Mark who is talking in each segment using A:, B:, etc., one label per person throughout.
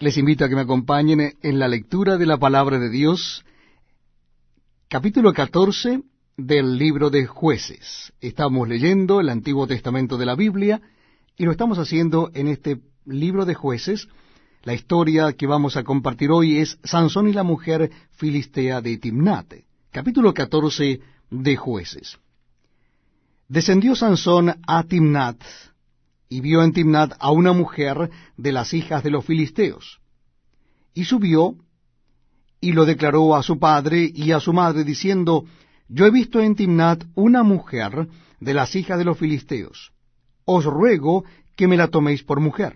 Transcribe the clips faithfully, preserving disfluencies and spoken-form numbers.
A: Les invito a que me acompañen en la lectura de la palabra de Dios, capítulo catorce del libro de Jueces. Estamos leyendo el Antiguo Testamento de la Biblia y lo estamos haciendo en este libro de Jueces. La historia que vamos a compartir hoy es Sansón y la mujer filistea de Timnat, capítulo catorce de Jueces. Descendió Sansón a Timnat, y vio en Timnat a una mujer de las hijas de los filisteos. Y subió, y lo declaró a su padre y a su madre, diciendo, Yo he visto en Timnat una mujer de las hijas de los filisteos. Os ruego que me la toméis por mujer.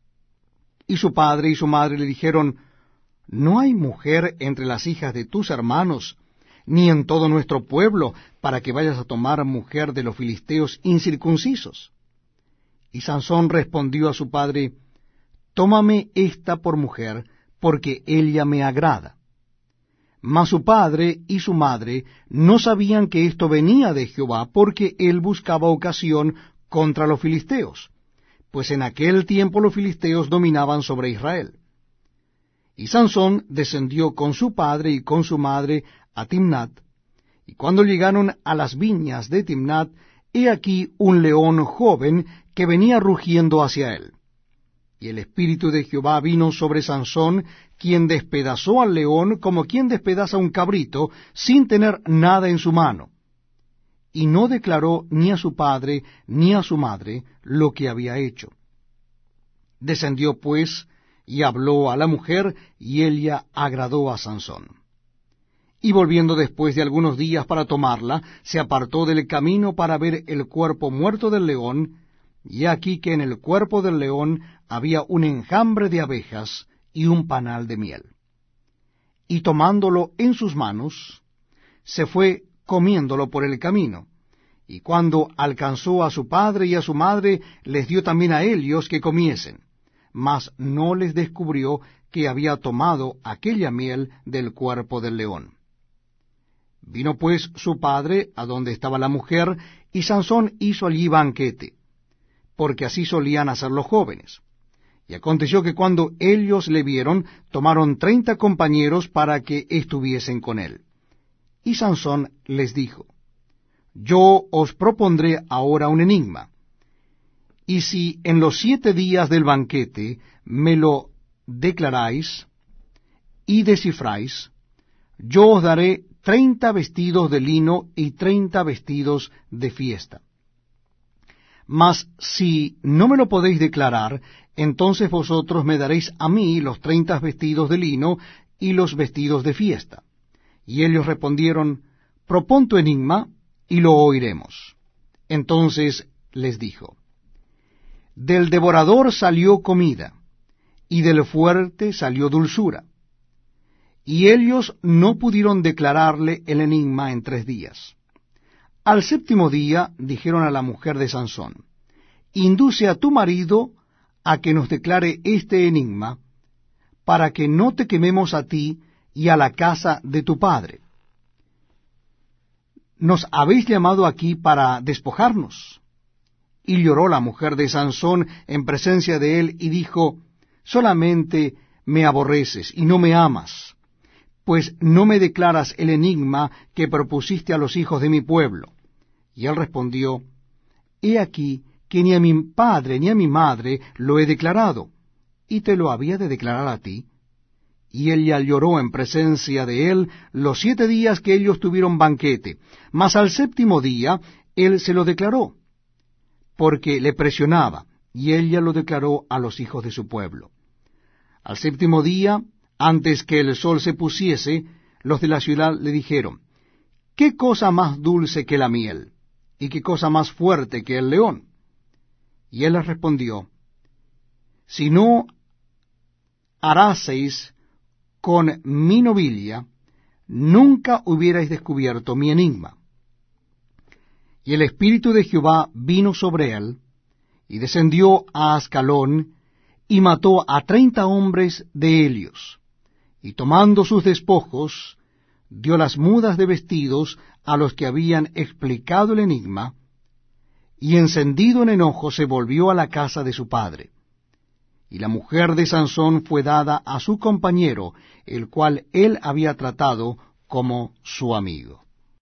A: Y su padre y su madre le dijeron, No hay mujer entre las hijas de tus hermanos, ni en todo nuestro pueblo, para que vayas a tomar mujer de los filisteos incircuncisos. Y Sansón respondió a su padre, Tómame esta por mujer, porque ella me agrada. Mas su padre y su madre no sabían que esto venía de Jehová, porque él buscaba ocasión contra los filisteos, pues en aquel tiempo los filisteos dominaban sobre Israel. Y Sansón descendió con su padre y con su madre a Timnat, y cuando llegaron a las viñas de Timnat, he aquí un león joven que venía rugiendo hacia él. Y el espíritu de Jehová vino sobre Sansón, quien despedazó al león como quien despedaza un cabrito, sin tener nada en su mano. Y no declaró ni a su padre ni a su madre lo que había hecho. Descendió pues, y habló a la mujer, y ella agradó a Sansón. Y volviendo después de algunos días para tomarla, se apartó del camino para ver el cuerpo muerto del león, y aquí que en el cuerpo del león había un enjambre de abejas y un panal de miel. Y tomándolo en sus manos, se fue comiéndolo por el camino, y cuando alcanzó a su padre y a su madre, les dio también a ellos que comiesen, mas no les descubrió que había tomado aquella miel del cuerpo del león. Vino pues su padre a donde estaba la mujer, y Sansón hizo allí banquete, porque así solían hacer los jóvenes. Y aconteció que cuando ellos le vieron, tomaron treinta compañeros para que estuviesen con él. Y Sansón les dijo, Yo os propondré ahora un enigma, y si en los siete días del banquete me lo declaráis y descifráis, yo os daré treinta vestidos de lino y treinta vestidos de fiesta. Mas si no me lo podéis declarar, entonces vosotros me daréis a mí los treinta vestidos de lino y los vestidos de fiesta. Y ellos respondieron, Propón tu enigma, y lo oiremos. Entonces les dijo, Del devorador salió comida, y del fuerte salió dulzura. Y ellos no pudieron declararle el enigma en tres días. Al séptimo día dijeron a la mujer de Sansón, Induce a tu marido a que nos declare este enigma, para que no te quememos a ti y a la casa de tu padre. ¿Nos habéis llamado aquí para despojarnos? Y lloró la mujer de Sansón en presencia de él, y dijo, Solamente me aborreces y no me amas, pues no me declaras el enigma que propusiste a los hijos de mi pueblo. Y él respondió, He aquí que ni a mi padre ni a mi madre lo he declarado, y te lo había de declarar a ti. Y ella lloró en presencia de él los siete días que ellos tuvieron banquete, mas al séptimo día él se lo declaró, porque le presionaba, y ella lo declaró a los hijos de su pueblo. Al séptimo día, antes que el sol se pusiese, los de la ciudad le dijeron, ¿Qué cosa más dulce que la miel? ¿Y qué cosa más fuerte que el león? Y él les respondió, Si no haráseis con mi novilla, nunca hubierais descubierto mi enigma. Y el Espíritu de Jehová vino sobre él, y descendió a Ascalón, y mató a treinta hombres de ellos, y tomando sus despojos, dio las mudas de vestidos a los que habían explicado el enigma, y encendido en enojo se volvió a la casa de su padre. y la mujer de Sansón fue dada a su compañero, el cual él había tratado como su amigo.